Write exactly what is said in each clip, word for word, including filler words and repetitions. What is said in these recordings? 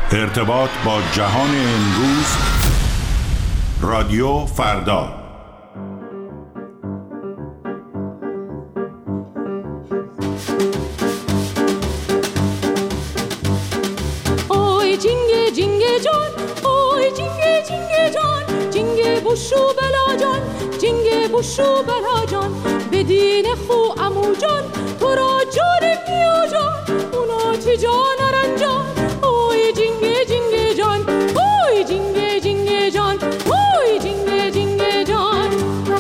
ارتباط با جهان امروز. رادیو فردا. اوی جینگه جینگه جان، اوی جینگه جینگه جان، جینگه بوشو بلا جان، جینگه بوشو بلا جان، بدین خو عمو جان، تو را جان بیا جان، اونا چی جان رنجان. اوی جینگه جینگه جان، اوی جینگه جینگه جان، اوی جینگه جینگه جان،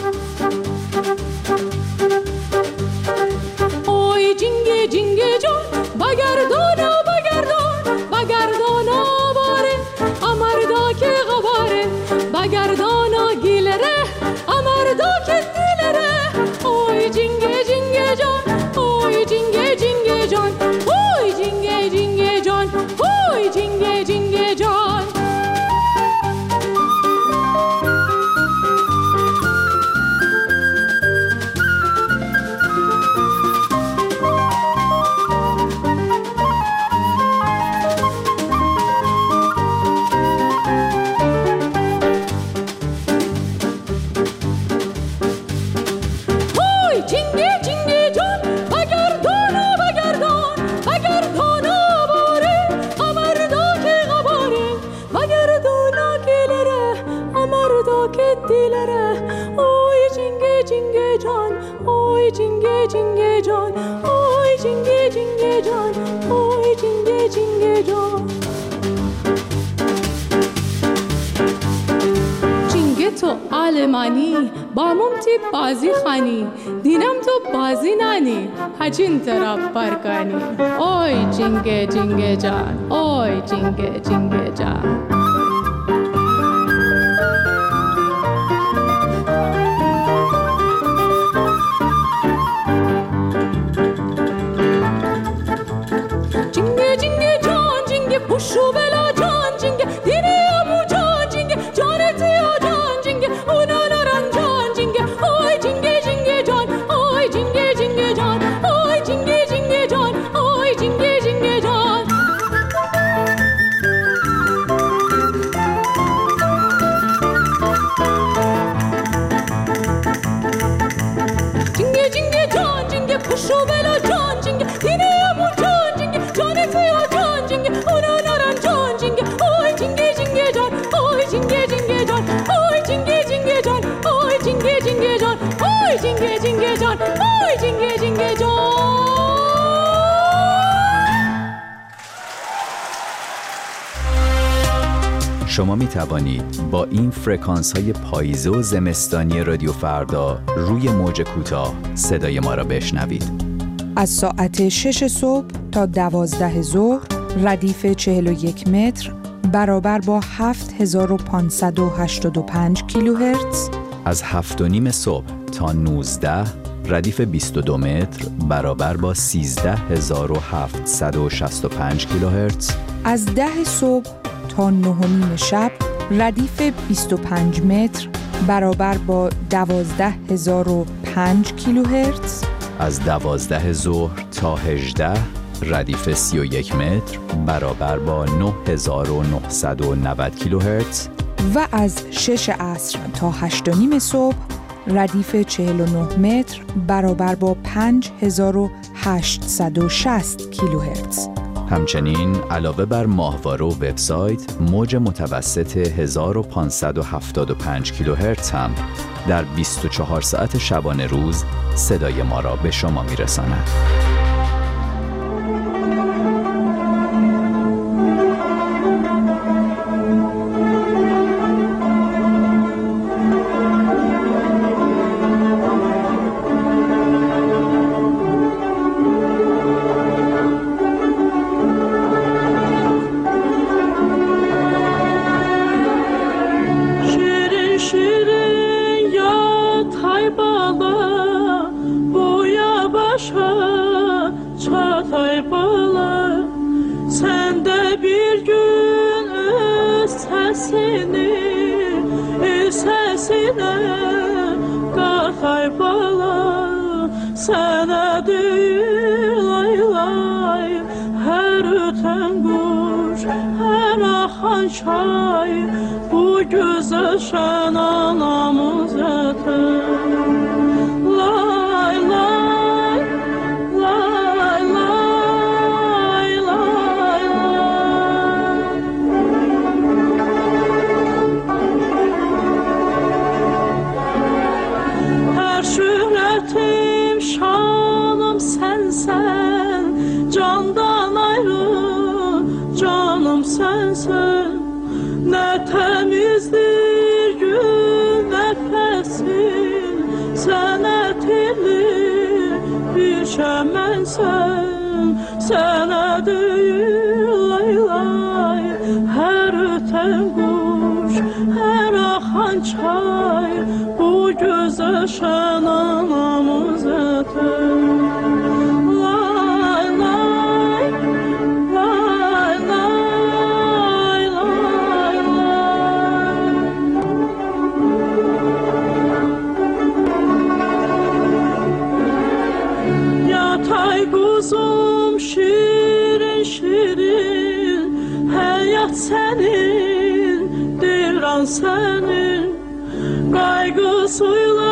اوی جینگه جینگه جان، بگردانا بگردان بگردانا باره امردا که غباره، بگردانا گیلره امردا که دیلره. اوی جینگه جینگه جان، اوی جینگه جینگه جان، اوی جینگه جینگه جان، اوی جینگه جینگه جان. تو آلمانی با ممتی بازی خانی، دینم تو بازی نانی هچین طرف برکانی. اوی جینگه جینگه جان، اوی جینگه جینگه جان. جینگه جینگه جان، جینگه پوشو بلا جان، جینگه دینی امو جان، جینگه جان تیا جان، جینگه اونا نران جان، جینگه اوی جینگه جینگه جان، اوی جینگه جینگه جان، اوی جینگه جینگه جان، اوی جینگه جینگه جان. جینگه جینگه جان، جینگه پوشو بلا جان، جینگه دینی امو جان، جینگه جان تیا جان، جینگه اونا نران جان، جینگه اوی جینگه جینگه جان، اوی جینگه جینگه جان، اوی جینگه جینگه جان، اوی جینگه جینگه جان، اوی جینگه جینگه جان، اوی جینگه جینگه جان. شما می توانید با این فرکانس های پاییزه و زمستانی رادیو فردا روی موج کوتاه صدای ما را بشنوید. از ساعت شش صبح تا دوازده ظهر ردیف چهل و یک متر برابر با هفت هزار و پانصد و هشتاد و پنج کیلوهرتز. از هفت و نیم صبح تا نوزده ردیف بیست و دو متر برابر با سیزده هزار و هفتصد و شصت و پنج کیلوهرتز. از ده صبح تا نه و نیم شب ردیف بیست و پنج متر برابر با دوازده هزار و پنج کیلوهرتز. از دوازده ظهر تا هجده ردیف سی و یک متر برابر با نه هزار و نهصد و نود کیلوهرتز. و از شش عصر تا هشت و نیم صبح ردیف چهل و نه متر برابر با پنج هزار و هشتصد و شصت کیلوهرتز. همچنین علاوه بر ماهواره و وبسایت، موج متوسط هزار و پانصد و هفتاد و پنج کیلوهرتز هم در بیست و چهار ساعت شبانه روز صدای ما را به شما میرساند. Her öten kuş, her her akan çay bu güzel şen anamız yeter. Lay lay lay lay lay lay. Her şöhretim şanım sensen, candan ayrı canım sensen. Ne temizdir gün nefesin, sen etirli bir şemensen. Sana değil lay lay her öten kuş, her akan çay bu güzel şen anamız yeter. Lay lay lay lay lay lay. Yatay kuzum şirin şirin, hayat senin, devran senin. Kaygısıyla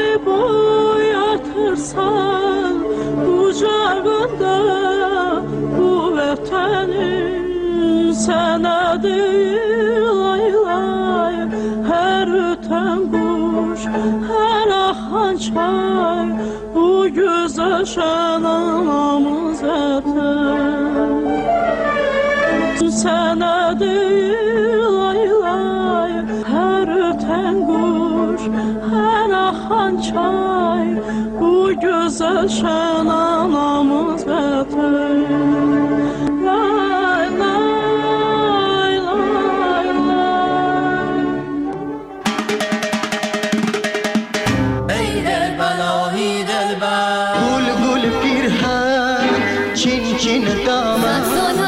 boyatırsan kucağında bu vatanın. Sana değil lay lay her öten kuş, her akan çay bu güzel şen anamız yeter. Sana değil lay lay her öten kuş, her akan çay bu güzel şen anamız yeter. Lay lay lay lay. ای بلایی دلبر گل گل پیرهن چین چین دامن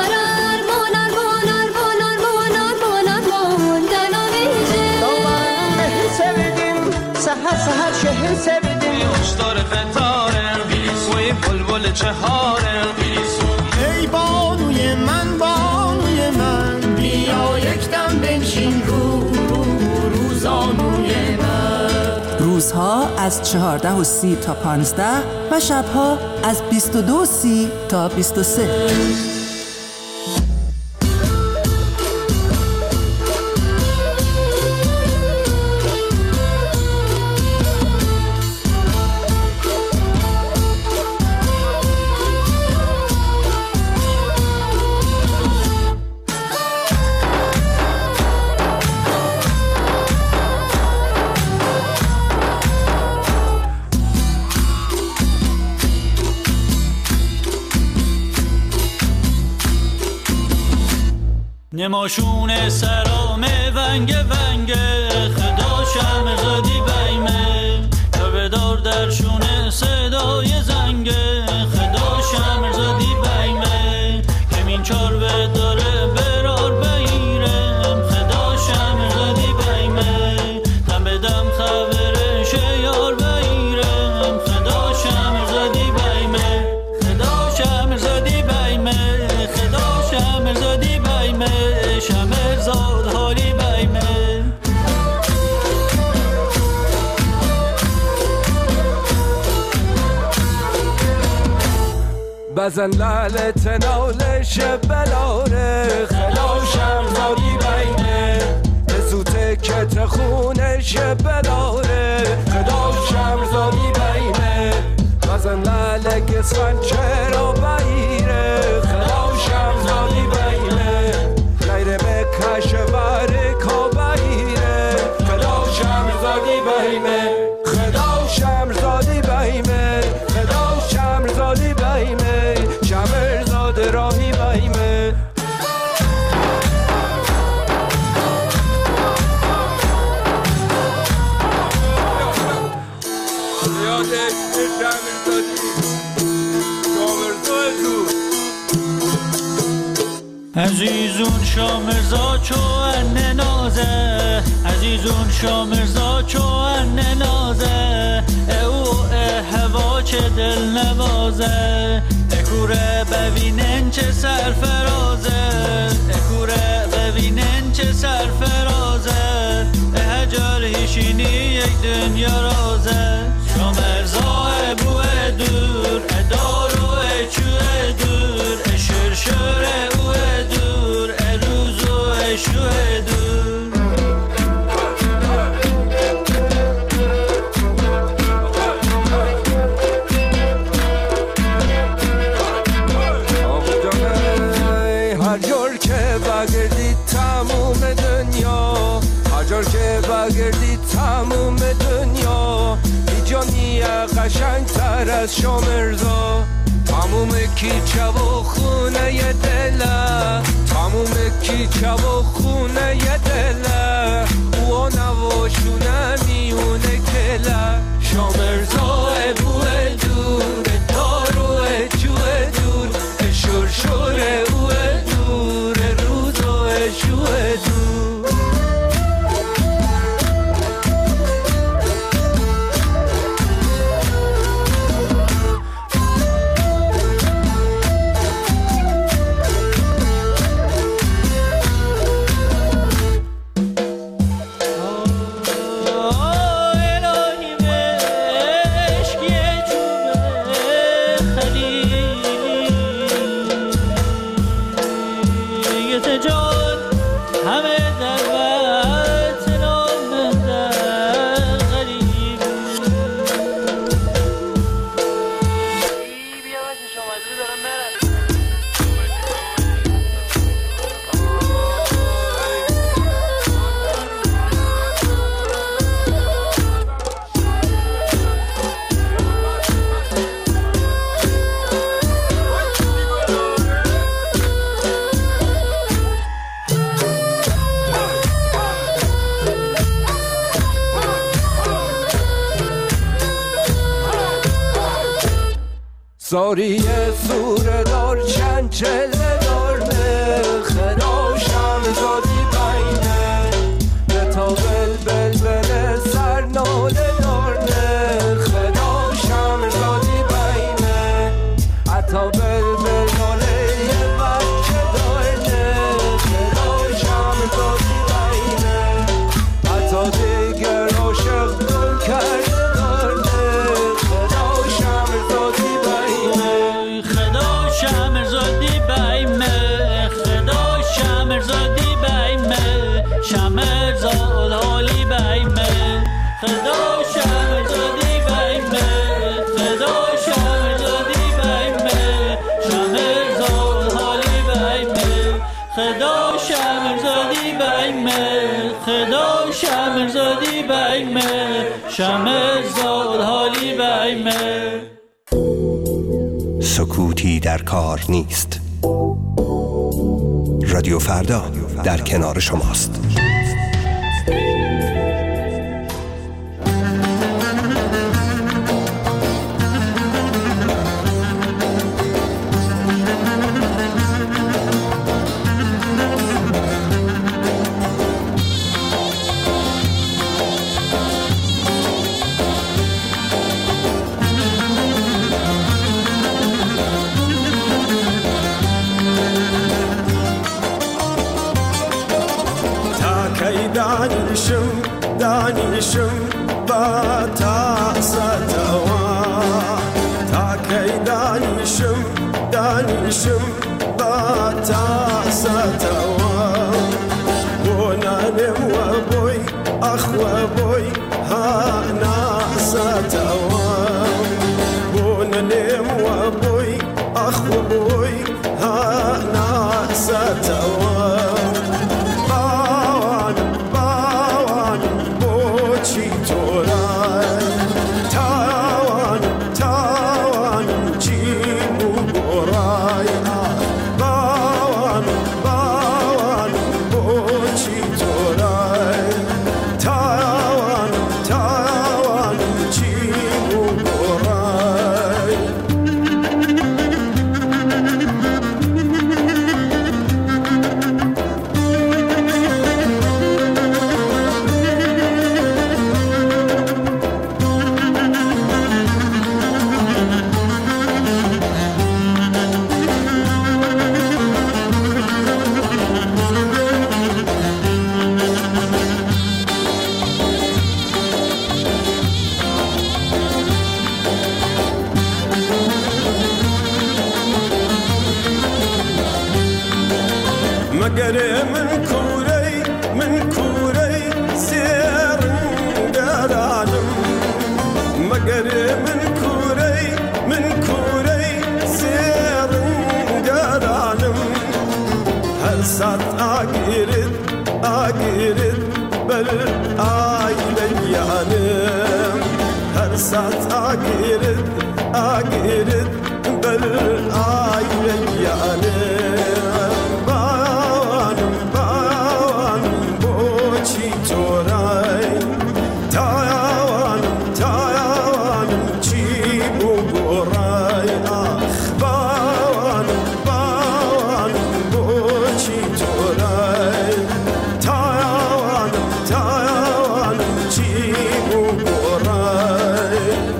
سهر شهر sevdim yokuşlar fetare oy bulbul çehare ey banuye من banuye من بیا یکدم بنشین رو رو روزانوی من. روزها از چهارده و سی تا پانزده و شبها از بیست و دو و سی تا بیست و سه. نماشون سرام ونگ ونگ خدا شم زدی بیمه تا بدار درشون صدای زنگ خدا شم زدی بیمه کمین چار به داره برار بیرم خدا شم زدی بیمه تم بدم خبرش یار بیرم خدا شم زدی بیمه خدا شم زدی بیمه خدا شم زدی بیمه شمرزاد حالی بیمه بزن لعلت نالش بلاره خلا شمزادی بیمه بزوته کت خونش بلاره خدا شمزادی بیمه بزن لعل گسفن چرا بیره خدا شمزادی بیمه غیر مکش بر کابیره خدا شمزادی بیمه خدا شمزادی بیمه خدا شمزادی بیمه شمرزاد راهی بیمه یادش شمرزادی شمرزاد عزیزون شامرزا چو ان نازه عزیزون شامرزا چو ان نازه او هوا چه دل نوازه اکوره ببینن چه سرفرازه اکوره شو دور هر جور که بگردی تموم دنیا هر جور که بگردی تموم دنیا بیجانیه قشنگ تر از شامرزا تموم کیچه و خونه ی دله تموم کیچه و خونه ی دله او نواشونه میونه کله شامرزا بوه دور دارو جوه دور شرشور اوه دور روزو شوه دور زاری سوره دار چنچله دار خداشم زادی بینه نتا بل بل بل سرناله دارنه خداشم زادی بینه عطا بل بل ناله یه بچه دارنه خداشم زادی بینه عطا دیگر عاشق گل کرده شمرزادی بیمه خدا شمرزادی بیمه شمرزاد حالی بیمه خدا شمرزادی بیمه خدا شمرزادی بیمه شمرزاد حالی بیمه خدا شمرزادی بیمه خدا شمرزادی بیمه شمرزاد حالی بیمه سکوتی در کار نیست. رادیو فردا در کنار شماست. دانشم دانشم با تا ستوا تا کی دانشم دانشم با تا ستوا بونانم و بوی اخ و بوی ها ناستوا بونانم و بوی اخ و بوی ها ناستوا مگر من کوره من کوره سرنگرانم مگر من کوره من کوره سرنگرانم هر ساعت آگیرد آگیرد بل آیله یانم هر ساعت آگیرد آگیرد بل آیله یانم بانم بانم بوچی تورای تایوانم تایوانم چی بگورای آخ بانم بانم بوچی تورای تایوانم تایوانم چی بگورای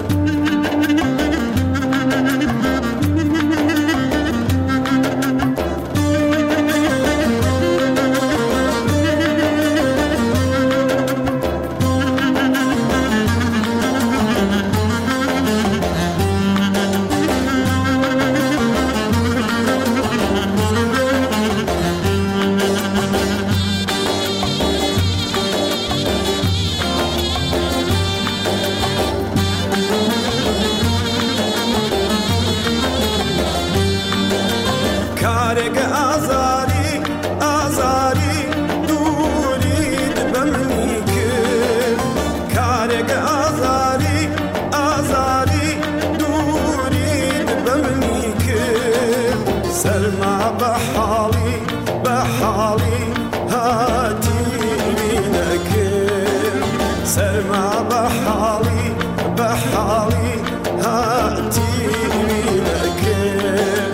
کارگ آزاری آزاری دورید بمنی کرد کارگ آزاری آزاری دورید بمنی کرد سرما بحالی بحالی هاتی نکرد سرما بحالی بحالی هاتی نکرد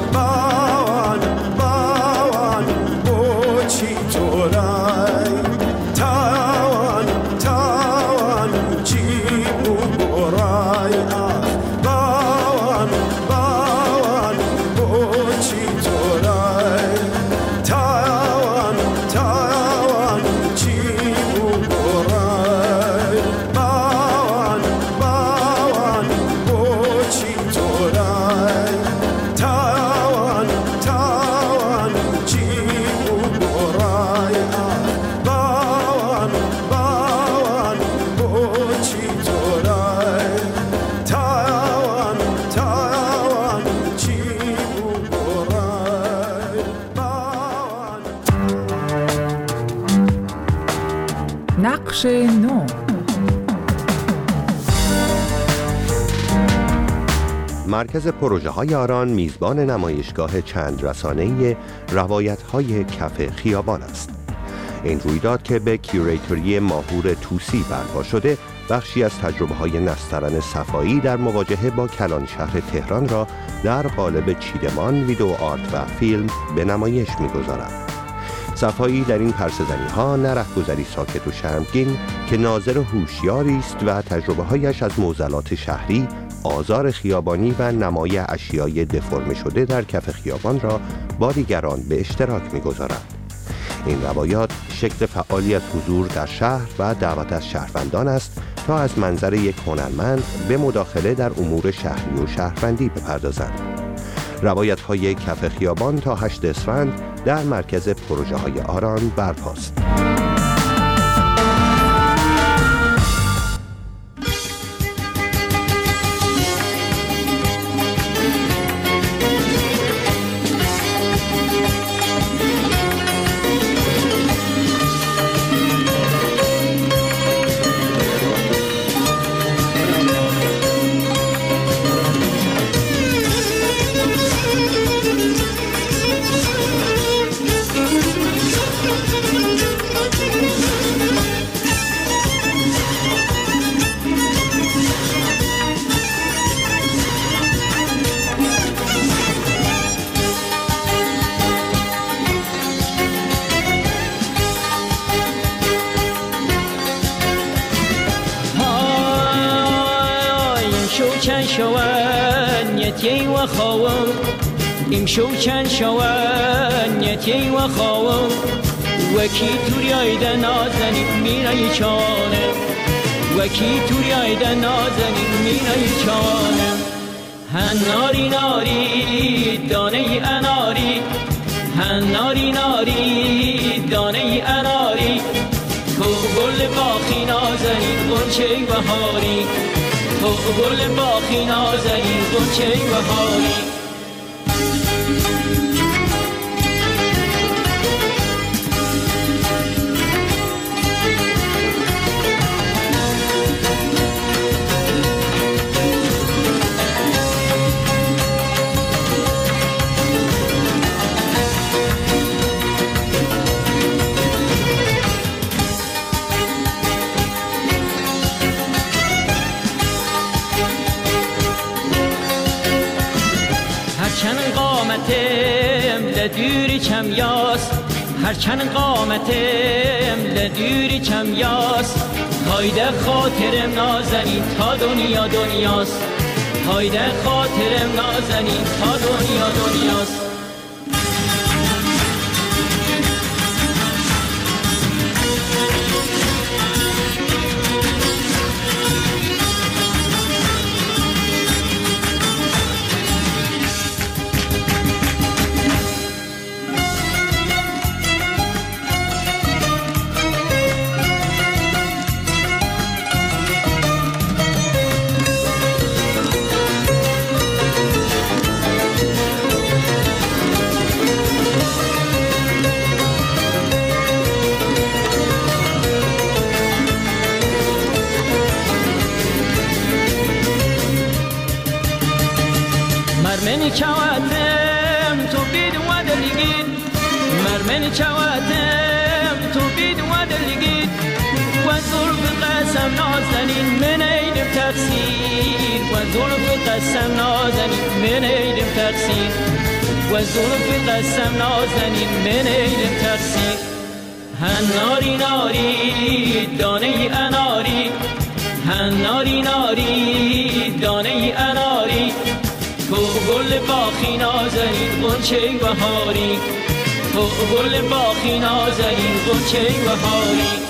نقش نو. مرکز پروژه های آران میزبان نمایشگاه چند رسانه‌ای روایت‌های کف خیابان است. این رویداد که به کیوریتوری ماهور توسی برپا شده، بخشی از تجربه‌های نسترن صفایی در مواجهه با کلان شهر تهران را در قالب چیدمان، ویدئو آرت و فیلم به نمایش می‌گذارد. صفایی در این پرسه‌زنی‌ها نه رهگذری ساکت و شرمگین که ناظر هوشیاری است و تجربه‌هایش از معضلات شهری، آزار خیابانی و نمای اشیای دفرم شده در کف خیابان را با دیگران به اشتراک می‌گذارد. این روایات شکل فعالی از حضور در شهر و دعوت از شهروندان است تا از منظر یک هنرمند به مداخله در امور شهری و شهروندی بپردازند. روایت‌های کف خیابان تا هشت اسفند در مرکز پروژه های آران برپاست. شوانيتي وخاوم امشو چند شوانيتي وخاوم وکی توری آیده نازنی میرای چانه وکی توری آیده نازنی میرای چانه هناری ناری دانه اناری ناری ناری دانه اناری تو گل باخی نازنین غنچه بهاری تو گل باخی نازنین غنچه بهاری لدوری چم یاس هرچند قامتم لدوری چم یاس هایده خاطرم نازنین تا دنیا دنیاست هایده خاطرم نازنین تا دنیا دنیاست مرمنی چواتم تو بید و دلگید مرمنی چواتم تو بید و دلگید و ظلف قسم نازنین من ایدم تقصیر و ظلف قسم نازنین من ایدم تقصیر و ظلف قسم نازنین من ایدم تقصیر هناری ناری دانه اناری هناری ناری دانه اناری تو گل باخی نازنین غنچه بهاری تو گل باخی نازنین غنچه بهاری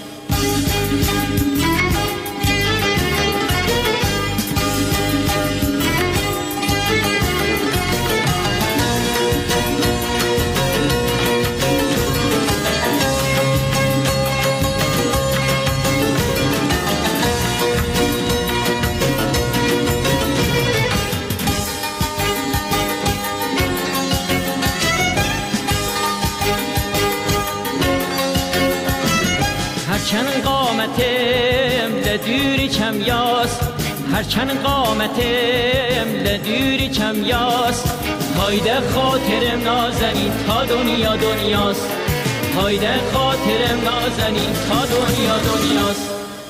هرچند قامتم لدوری چم یاس هرچند قامتم لدوری چم یاس هایده خاطرم نازنین تا دنیا دنیاست هایده خاطرم نازنین تا دنیا دنیاست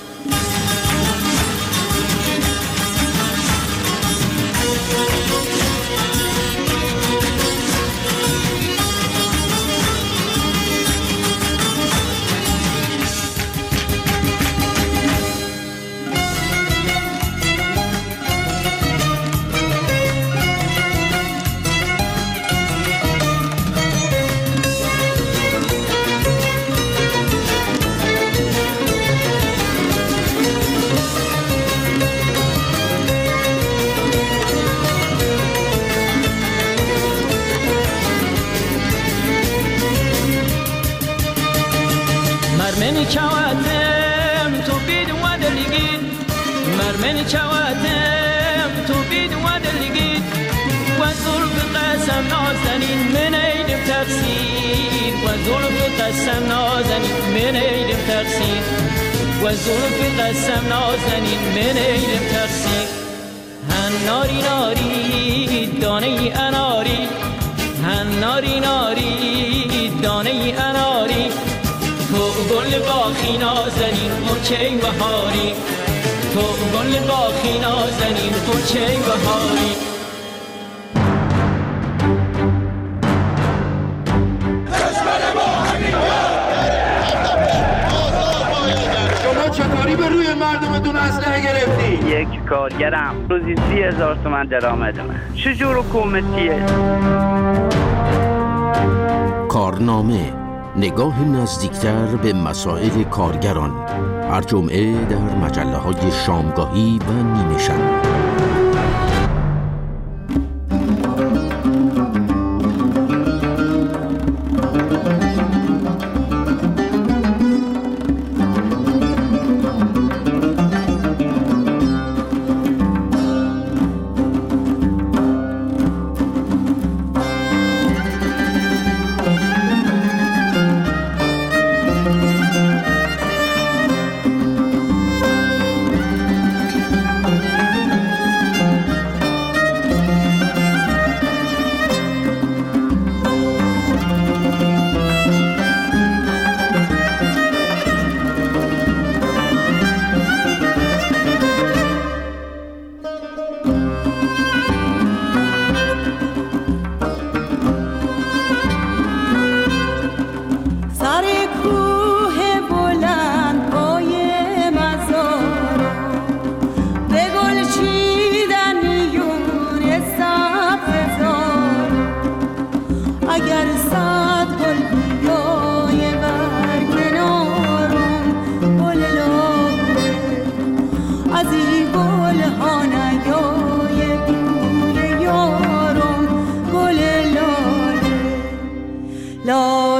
مرمنی چواتم تو بید و دلگید مرمنی چواتم تو بید و دلگید و ظلف قسم نازنین من ایدم تقصیر و ظلف قسم نازنین من ایدم تقصیر و ظلف قسم نازنین من ایدم تقصیر هناری ناری دانه اناری هناری ناری دانه اناری تو گل باخی نازنین غنچه بهاری تو گل باخی نازنین غنچه بهاری شما چطوری به روی مردمتون اسلحه گرفتی؟ یک کارگرم روزی سی هزار تومن درآمد من چجور حکومتیه؟ کارنامه نگاه نزدیکتر به مسائل کارگران هر جمعه در مجله های شامگاهی و نیمه شب.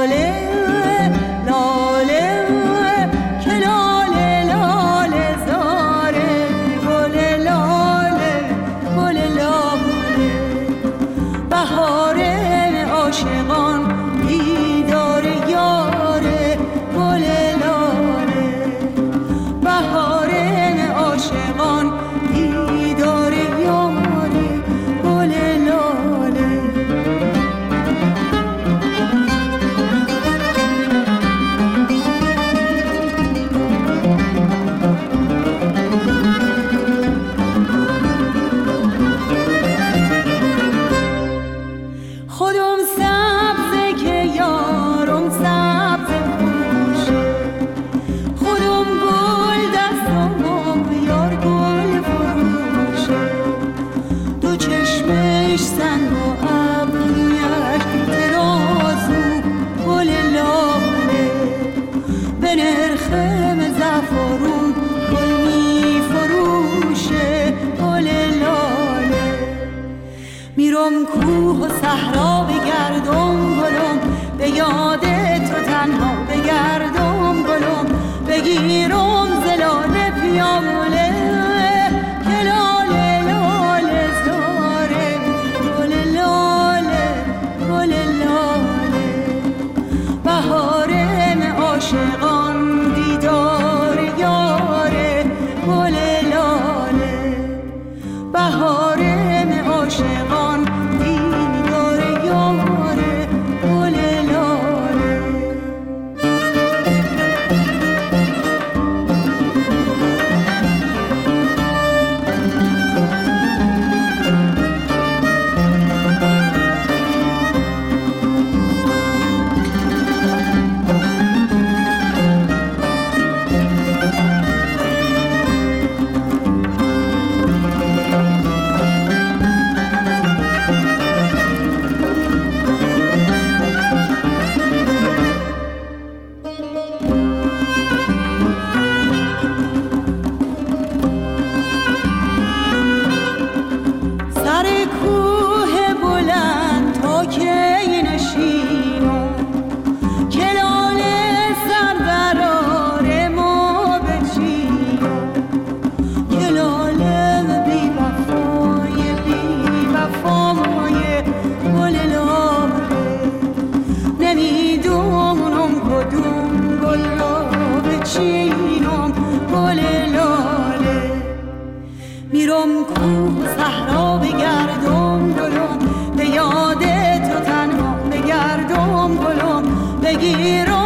میرم کوه و صحرا بگردم گلم، به یاد تو تنها بگردم گلم، بگیرم زلاله پیاله که لاله لاله زاره، گل لاله گل لاله، بهارم عاشقان دیدار یاره، گل لاله بهارم عاشقان دیدار یاره، گل لاله. میرم کوه صحرا بگردم گلم، به یاد تو تنها بگردم گلم، بگیرم